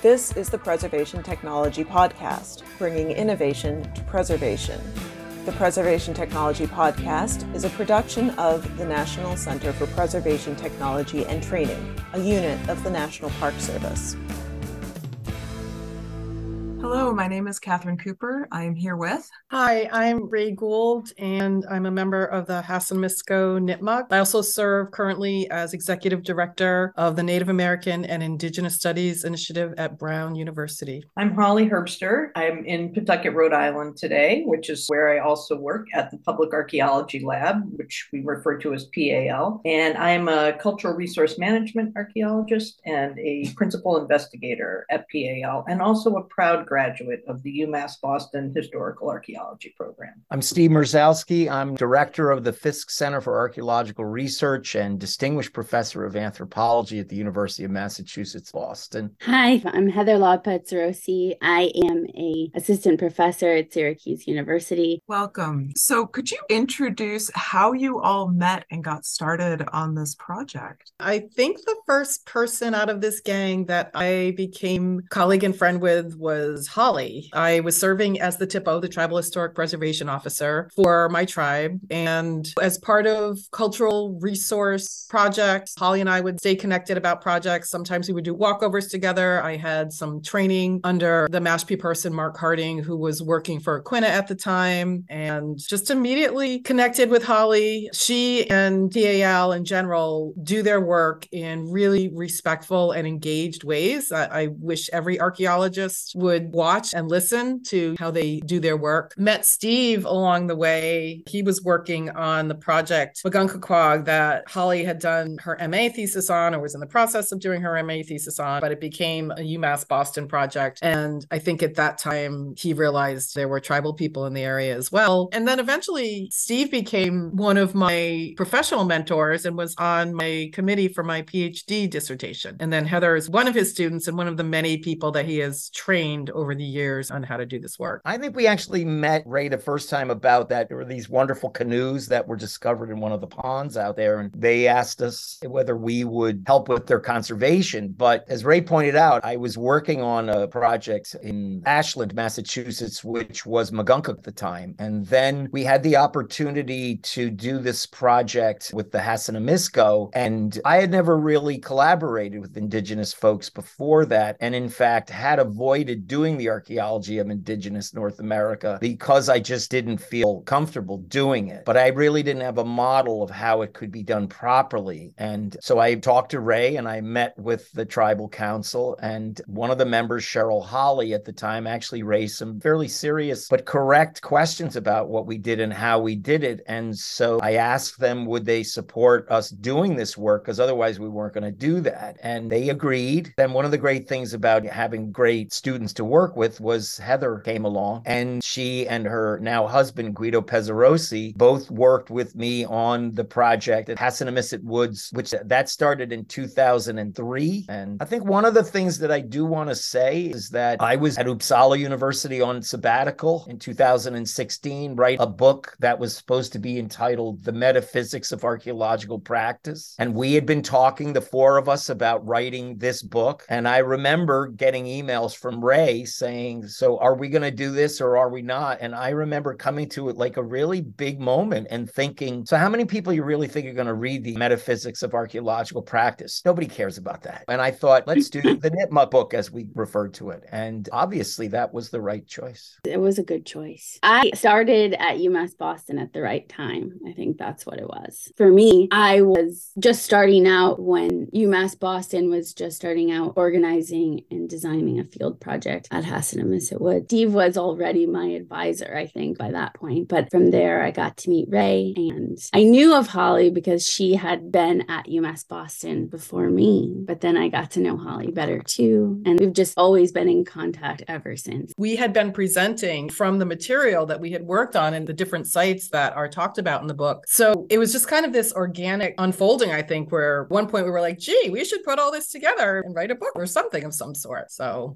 This is the Preservation Technology Podcast, bringing innovation to preservation. The Preservation Technology Podcast is a production of the National Center for Preservation Technology and Training, a unit of the National Park Service. Hello, my name is Catherine Cooper. I am here with... Hi, I'm Ray Gould, and I'm a member of the Hassanamisko Nipmuc. I also serve currently as Executive Director of the Native American and Indigenous Studies Initiative at Brown University. I'm Holly Herbster. I'm in Pawtucket, Rhode Island today, which is where I also work at the Public Archaeology Lab, which we refer to as PAL. And I'm a cultural resource management archaeologist and a principal investigator at PAL, and also a proud graduate of the UMass Boston Historical Archaeology Program. I'm Steve Murzowski. I'm director of the Fisk Center for Archaeological Research and distinguished professor of anthropology at the University of Massachusetts, Boston. Hi, I'm Heather Lawpetzerosi. I am an assistant professor at Syracuse University. Welcome. So could you introduce how you all met and got started on this project? I think the first person out of this gang that I became colleague and friend with was Holly. I was serving as the THPO, the Tribal Historic Preservation Officer for my tribe. And as part of cultural resource projects, Holly and I would stay connected about projects. Sometimes we would do walkovers together. I had some training under the Mashpee person, Mark Harding, who was working for Quina at the time, and just immediately connected with Holly. She and PAL in general do their work in really respectful and engaged ways. I wish every archaeologist would watch and listen to how they do their work. Met Steve along the way. He was working on the project Wagunkakwag that Holly had done her MA thesis on, or was in the process of doing her MA thesis on, but it became a UMass Boston project. And I think at that time, he realized there were tribal people in the area as well. And then eventually, Steve became one of my professional mentors and was on my committee for my PhD dissertation. And then Heather is one of his students and one of the many people that he has trained over the years on how to do this work. I think we actually met Ray the first time about that. There were these wonderful canoes that were discovered in one of the ponds out there, and they asked us whether we would help with their conservation. But as Ray pointed out, I was working on a project in Ashland, Massachusetts, which was Magunka at the time. And then we had the opportunity to do this project with the Hassanamisko, and I had never really collaborated with Indigenous folks before that, and in fact had avoided doing the archaeology of Indigenous North America because I just didn't feel comfortable doing it. But I really didn't have a model of how it could be done properly. And so I talked to Ray and I met with the tribal council, and one of the members, Cheryl Holly at the time, actually raised some fairly serious but correct questions about what we did and how we did it. And so I asked them, would they support us doing this work? Because otherwise we weren't going to do that. And they agreed. And one of the great things about having great students to work with was Heather came along, and she and her now husband, Guido Pezzarosi, both worked with me on the project at Hassanamisset Woods, which that started in 2003. And I think one of the things that I do want to say is that I was at Uppsala University on sabbatical in 2016, write a book that was supposed to be entitled The Metaphysics of Archaeological Practice. And we had been talking, the four of us, about writing this book. And I remember getting emails from Ray saying, so are we going to do this or are we not? And I remember coming to it like a really big moment and thinking, so how many people you really think are going to read the Metaphysics of Archaeological Practice? Nobody cares about that. And I thought, let's do the Nipmuc book, as we referred to it. And obviously that was the right choice. It was a good choice. I started at UMass Boston at the right time. I think that's what it was. For me, I was just starting out when UMass Boston was just starting out organizing and designing a field project at Hassanamisset Woods. Steve was already my advisor, I think, by that point. But from there, I got to meet Ray, and I knew of Holly because she had been at UMass Boston before me. But then I got to know Holly better too. And we've just always been in contact ever since. We had been presenting from the material that we had worked on in the different sites that are talked about in the book. So it was just kind of this organic unfolding, I think, where at one point we were like, gee, we should put all this together and write a book or something of some sort. So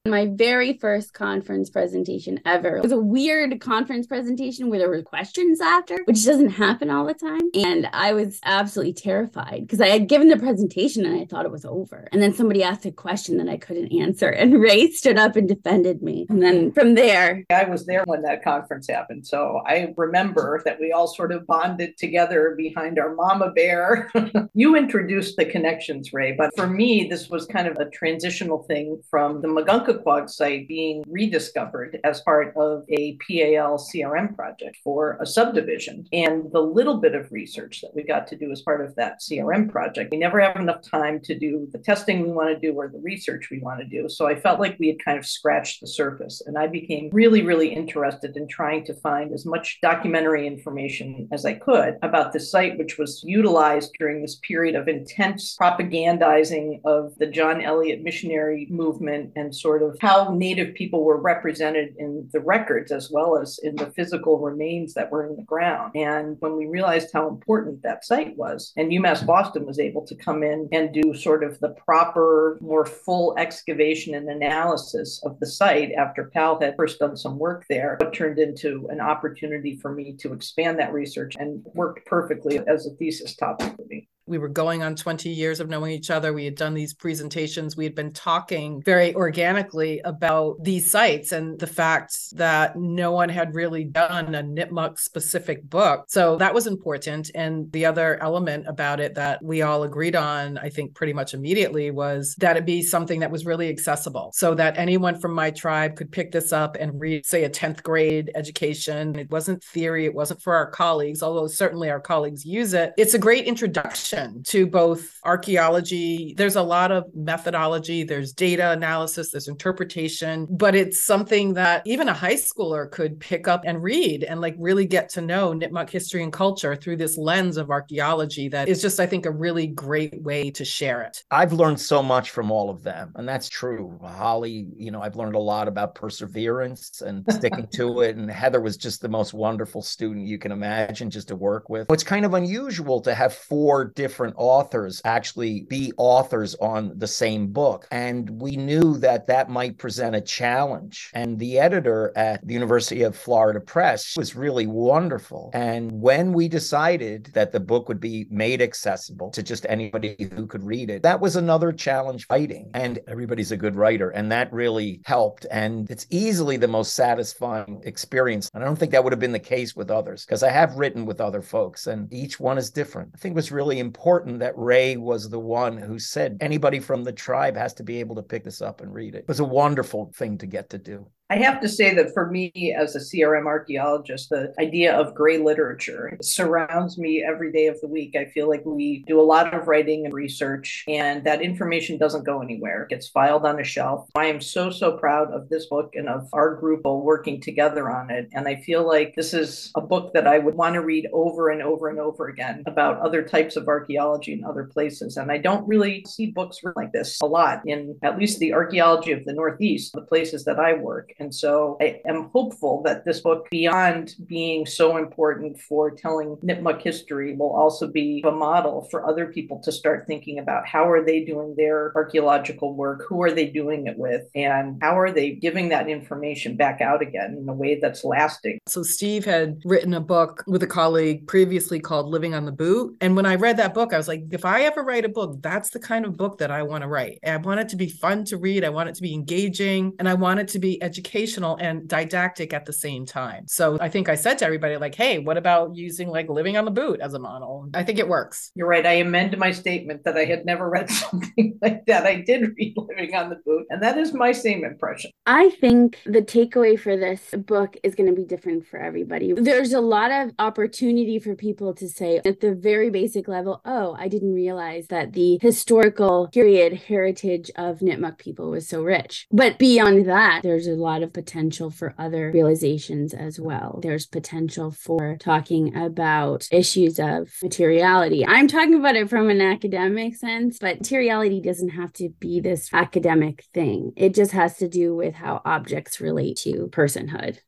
My very first conference presentation ever. It was a weird conference presentation where there were questions after, which doesn't happen all the time. And I was absolutely terrified because I had given the presentation and I thought it was over. And then somebody asked a question that I couldn't answer. And Ray stood up and defended me. And then from there, I was there when that conference happened. So I remember that we all sort of bonded together behind our mama bear. You introduced the connections, Ray, but for me, this was kind of a transitional thing from the Magunkaquag site being rediscovered as part of a PAL CRM project for a subdivision. And the little bit of research that we got to do as part of that CRM project, we never have enough time to do the testing we want to do or the research we want to do. So I felt like we had kind of scratched the surface. And I became really, really interested in trying to find as much documentary information as I could about the site, which was utilized during this period of intense propagandizing of the John Eliot missionary movement and sort of how Native people were represented in the records as well as in the physical remains that were in the ground. And when we realized how important that site was, and UMass Boston was able to come in and do sort of the proper, more full excavation and analysis of the site after PAL had first done some work there, it turned into an opportunity for me to expand that research and worked perfectly as a thesis topic for me. We were going on 20 years of knowing each other. We had done these presentations. We had been talking very organically about these sites and the fact that no one had really done a Nipmuc specific book. So that was important. And the other element about it that we all agreed on, I think pretty much immediately, was that it be something that was really accessible so that anyone from my tribe could pick this up and read, say, a 10th grade education. It wasn't theory. It wasn't for our colleagues, although certainly our colleagues use it. It's a great introduction to both archaeology. There's a lot of methodology, there's data analysis, there's interpretation, but it's something that even a high schooler could pick up and read and like really get to know Nipmuc history and culture through this lens of archaeology that is just, I think, a really great way to share it. I've learned so much from all of them, and that's true. Holly, I've learned a lot about perseverance and sticking to it, and Heather was just the most wonderful student you can imagine just to work with. It's kind of unusual to have 4 different authors actually be authors on the same book. And we knew that that might present a challenge. And the editor at the University of Florida Press was really wonderful. And when we decided that the book would be made accessible to just anybody who could read it, that was another challenge fighting. And everybody's a good writer. And that really helped. And it's easily the most satisfying experience. And I don't think that would have been the case with others, because I have written with other folks and each one is different. I think it was really important that Ray was the one who said anybody from the tribe has to be able to pick this up and read it. It was a wonderful thing to get to do. I have to say that for me as a CRM archaeologist, the idea of gray literature surrounds me every day of the week. I feel like we do a lot of writing and research, and that information doesn't go anywhere. It gets filed on a shelf. I am so, so proud of this book and of our group working together on it. And I feel like this is a book that I would want to read over and over and over again about other types of archaeology in other places. And I don't really see books like this a lot in at least the archaeology of the Northeast, the places that I work. And so I am hopeful that this book, beyond being so important for telling Nipmuc history, will also be a model for other people to start thinking about how are they doing their archaeological work, who are they doing it with, and how are they giving that information back out again in a way that's lasting. So Steve had written a book with a colleague previously called Living on the Boot. And when I read that book, I was like, if I ever write a book, that's the kind of book that I want to write. I want it to be fun to read. I want it to be engaging, and I want it to be educational and didactic at the same time. So I think I said to everybody, like, hey, what about using like Living on the Boot as a model? I think it works. You're right. I amend my statement that I had never read something like that. I did read Living on the Boot, and that is my same impression. I think the takeaway for this book is going to be different for everybody. There's a lot of opportunity for people to say at the very basic level, oh, I didn't realize that the historical period heritage of Nipmuc people was so rich. But beyond that, there's a lot of potential for other realizations as well. There's potential for talking about issues of materiality. I'm talking about it from an academic sense, but materiality doesn't have to be this academic thing. It just has to do with how objects relate to personhood.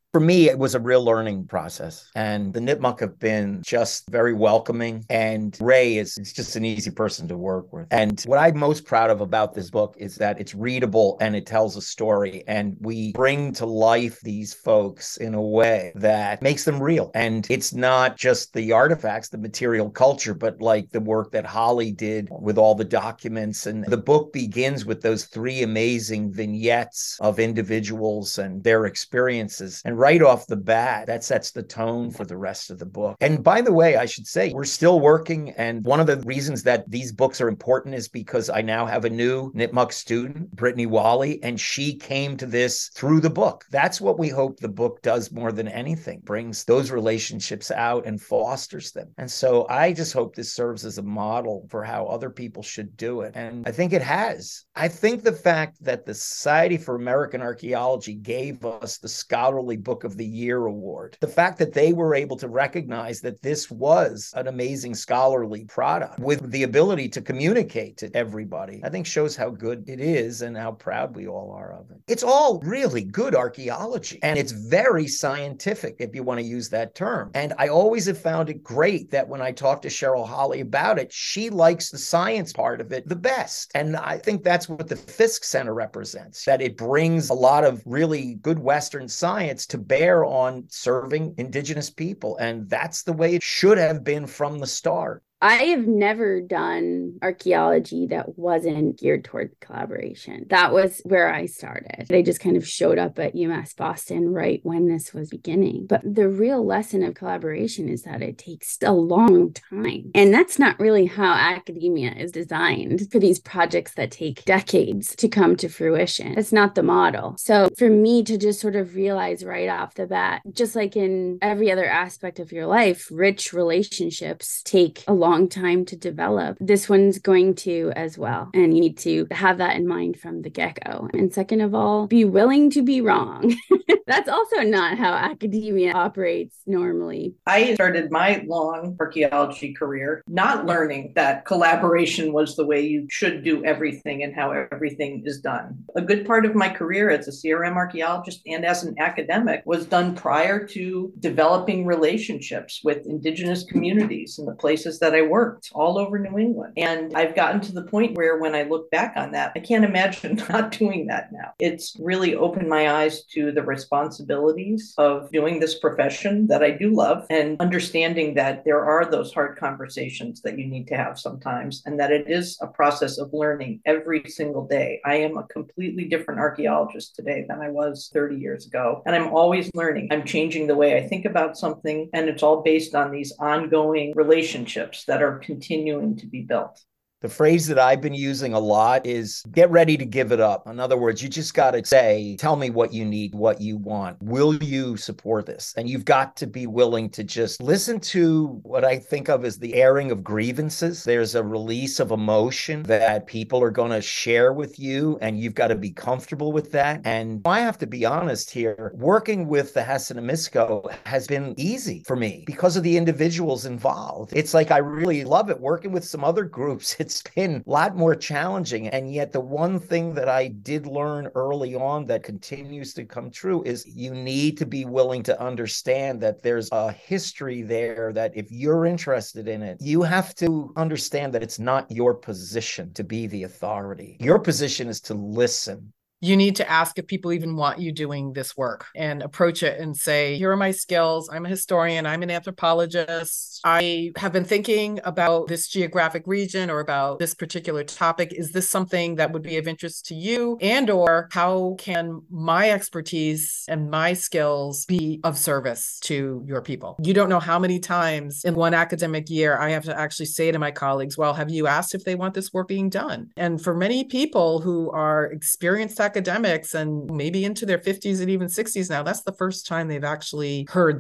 For me, it was a real learning process. And the Nipmuc have been just very welcoming. And Ray is just an easy person to work with. And what I'm most proud of about this book is that it's readable and it tells a story. And we bring to life these folks in a way that makes them real. And it's not just the artifacts, the material culture, but like the work that Holly did with all the documents. And the book begins with those 3 amazing vignettes of individuals and their experiences. And right off the bat, that sets the tone for the rest of the book. And by the way, I should say, we're still working. And one of the reasons that these books are important is because I now have a new Nipmuc student, Brittany Wally, and she came to this through the book. That's what we hope the book does more than anything, brings those relationships out and fosters them. And so I just hope this serves as a model for how other people should do it. And I think it has. I think the fact that the Society for American Archaeology gave us the Scholarly Book of the Year award, the fact that they were able to recognize that this was an amazing scholarly product with the ability to communicate to everybody, I think shows how good it is and how proud we all are of it. It's all really good archaeology, and it's very scientific, if you want to use that term. And I always have found it great that when I talk to Cheryl Holly about it, she likes the science part of it the best. And I think that's what the Fisk Center represents, that it brings a lot of really good Western science to bear on serving Indigenous people. And that's the way it should have been from the start. I have never done archaeology that wasn't geared toward collaboration. That was where I started. I just kind of showed up at UMass Boston right when this was beginning. But the real lesson of collaboration is that it takes a long time. And that's not really how academia is designed for these projects that take decades to come to fruition. It's not the model. So for me to just sort of realize right off the bat, just like in every other aspect of your life, rich relationships take a long time to develop. This one's going to as well. And you need to have that in mind from the get-go. And second of all, be willing to be wrong. That's also not how academia operates normally. I started my long archaeology career not learning that collaboration was the way you should do everything and how everything is done. A good part of my career as a CRM archaeologist and as an academic was done prior to developing relationships with Indigenous communities in the places that I worked all over New England. And I've gotten to the point where when I look back on that, I can't imagine not doing that now. It's really opened my eyes to the responsibilities of doing this profession that I do love, and understanding that there are those hard conversations that you need to have sometimes, and that it is a process of learning every single day. I am a completely different archaeologist today than I was 30 years ago, and I'm always learning. I'm changing the way I think about something, and it's all based on these ongoing relationships that are continuing to be built. The phrase that I've been using a lot is get ready to give it up. In other words, you just got to say, tell me what you need, what you want. Will you support this? And you've got to be willing to just listen to what I think of as the airing of grievances. There's a release of emotion that people are going to share with you, and you've got to be comfortable with that. And I have to be honest here, working with the Hassayamishka has been easy for me because of the individuals involved. It's like I really love it. Working with some other groups, it's been a lot more challenging. And yet the one thing that I did learn early on that continues to come true is you need to be willing to understand that there's a history there, that if you're interested in it, you have to understand that it's not your position to be the authority. Your position is to listen. You need to ask if people even want you doing this work and approach it and say, here are my skills. I'm a historian. I'm an anthropologist. I have been thinking about this geographic region or about this particular topic. Is this something that would be of interest to you? And or how can my expertise and my skills be of service to your people? You don't know how many times in one academic year I have to actually say to my colleagues, well, have you asked if they want this work being done? And for many people who are experienced academics and maybe into their 50s and even 60s now, that's the first time they've actually heard that.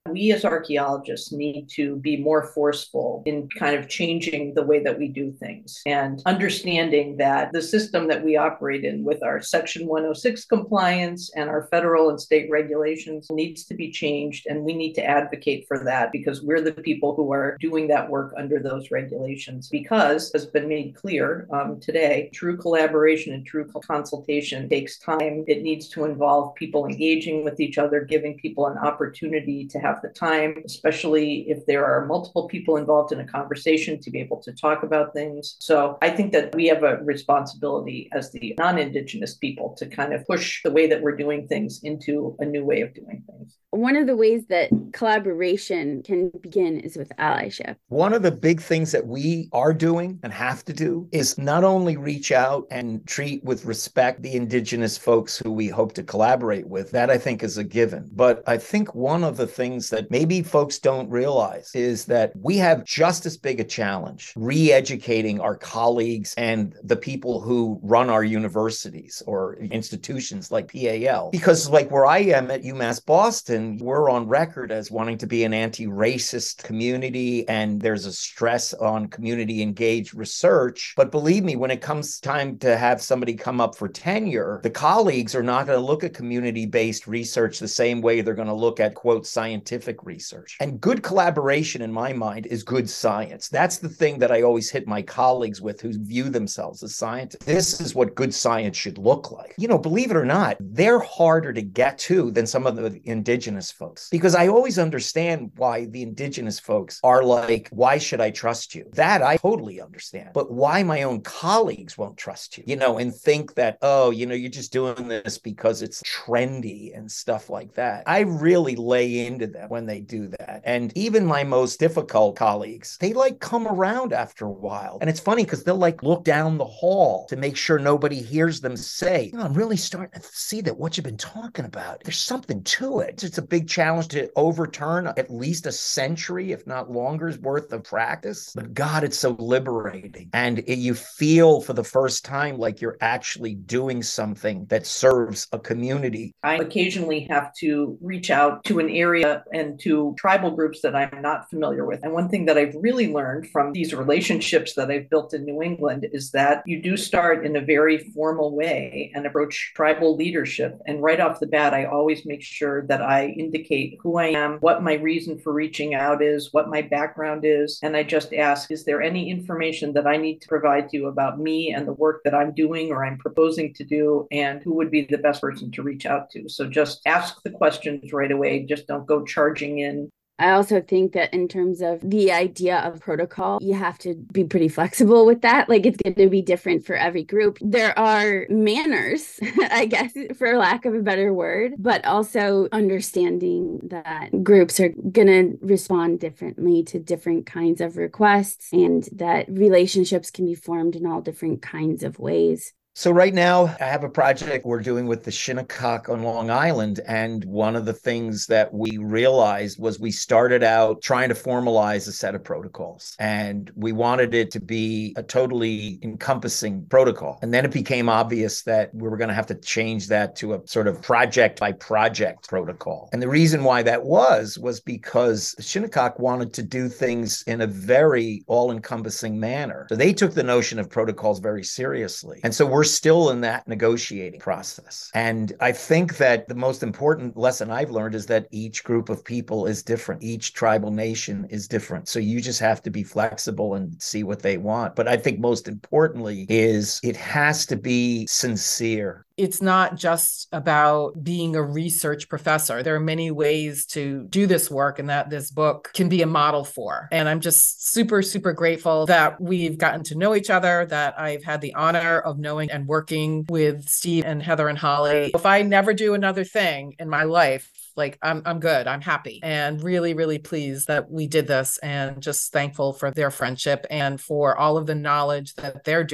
we as archaeologists need to be more forceful in kind of changing the way that we do things and understanding that the system that we operate in with our Section 106 compliance and our federal and state regulations needs to be changed. And we need to advocate for that because we're the people who are doing that work under those regulations. Because, as has been made clear today, true collaboration and true consultation takes time. It needs to involve people engaging with each other, giving people an opportunity to have the time, especially if there are multiple people involved in a conversation, to be able to talk about things. So I think that we have a responsibility as the non-Indigenous people to kind of push the way that we're doing things into a new way of doing things. One of the ways that collaboration can begin is with allyship. One of the big things that we are doing and have to do is not only reach out and treat with respect the Indigenous folks who we hope to collaborate with. That I think is a given. But I think one of the things that maybe folks don't realize is that we have just as big a challenge re-educating our colleagues and the people who run our universities or institutions like PAL. Because like where I am at UMass Boston, we're on record as wanting to be an anti-racist community, and there's a stress on community engaged research. But believe me, when it comes time to have somebody come up for tenure, the colleagues are not going to look at community-based research the same way they're going to look at, quote, scientific research. And good collaboration, in my mind, is good science. That's the thing that I always hit my colleagues with who view themselves as scientists. This is what good science should look like. You know, believe it or not, they're harder to get to than some of the Indigenous folks. Because I always understand why the Indigenous folks are like, why should I trust you? That I totally understand. But why my own colleagues won't trust you, you know, and think that, oh, you know, you're just doing this because it's trendy and stuff like that. I really lay into them when they do that. And even my most difficult colleagues, they like come around after a while. And it's funny because they'll like look down the hall to make sure nobody hears them say, I'm really starting to see that what you've been talking about, there's something to it. It's a big challenge to overturn at least a century, if not longer's worth of practice. But God, it's so liberating. And you feel for the first time like you're actually doing something that serves a community. I occasionally have to reach out to an area and to tribal groups that I'm not familiar with. And one thing that I've really learned from these relationships that I've built in New England is that you do start in a very formal way and approach tribal leadership. And right off the bat, I always make sure that I indicate who I am, what my reason for reaching out is, what my background is. And I just ask, is there any information that I need to provide to you about me and the work that I'm doing or I'm proposing to do, and who would be the best person to reach out to? So just ask the questions right away. Just don't go charging in. I also think that in terms of the idea of protocol, you have to be pretty flexible with that. Like it's going to be different for every group. There are manners, I guess, for lack of a better word, but also understanding that groups are going to respond differently to different kinds of requests and that relationships can be formed in all different kinds of ways. So right now, I have a project we're doing with the Shinnecock on Long Island. And one of the things that we realized was we started out trying to formalize a set of protocols. And we wanted it to be a totally encompassing protocol. And then it became obvious that we were going to have to change that to a sort of project by project protocol. And the reason why that was because Shinnecock wanted to do things in a very all-encompassing manner. So they took the notion of protocols very seriously. And so we're still in that negotiating process. And I think that the most important lesson I've learned is that each group of people is different. Each tribal nation is different. So you just have to be flexible and see what they want. But I think most importantly is it has to be sincere. It's not just about being a research professor. There are many ways to do this work and that this book can be a model for. And I'm just super, super grateful that we've gotten to know each other, that I've had the honor of knowing and working with Steve and Heather and Holly. If I never do another thing in my life, like I'm good, I'm happy, and really, really pleased that we did this, and just thankful for their friendship and for all of the knowledge that they're doing.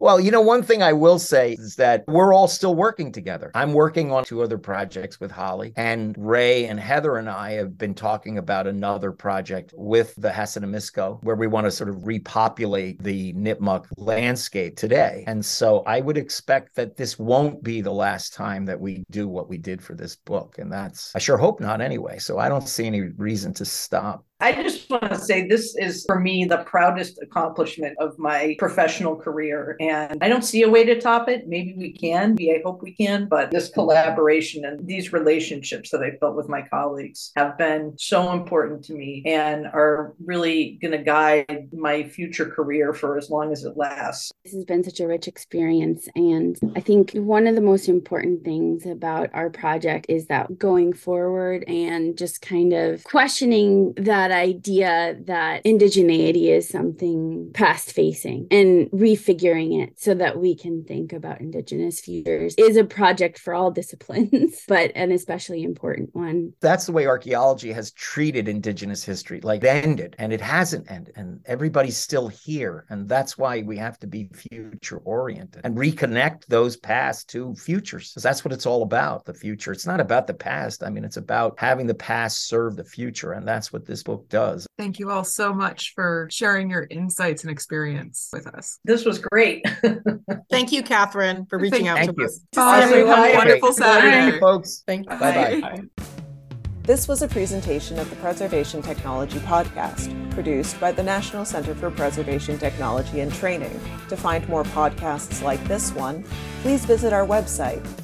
Well, one thing I will say is that we're all still working together. I'm working on 2 other projects with Holly, and Ray and Heather and I have been talking about another project with the Hassayamishkö, where we want to sort of repopulate the Nipmuc landscape today. And so I would expect that this won't be the last time that we do what we did for this book. And I sure hope not anyway. So I don't see any reason to stop. I just want to say this is, for me, the proudest accomplishment of my professional career. And I don't see a way to top it. Maybe we can. I hope we can. But this collaboration and these relationships that I've built with my colleagues have been so important to me and are really going to guide my future career for as long as it lasts. This has been such a rich experience. And I think one of the most important things about our project is that going forward and just kind of questioning that idea that indigeneity is something past facing and refiguring it so that we can think about Indigenous futures is a project for all disciplines, but an especially important one. That's the way archaeology has treated Indigenous history, like it ended, and it hasn't ended, and everybody's still here. And that's why we have to be future oriented and reconnect those past to futures, because that's what it's all about, the future. It's not about the past. I mean, it's about having the past serve the future. And that's what this book does. Thank you all so much for sharing your insights and experience with us. This was great. Thank you, Catherine, for reaching out to us. Bye. Awesome. Have a wonderful Saturday. Thank you, folks. Thank you. Bye-bye. This was a presentation of the Preservation Technology Podcast, produced by the National Center for Preservation Technology and Training. To find more podcasts like this one, please visit our website,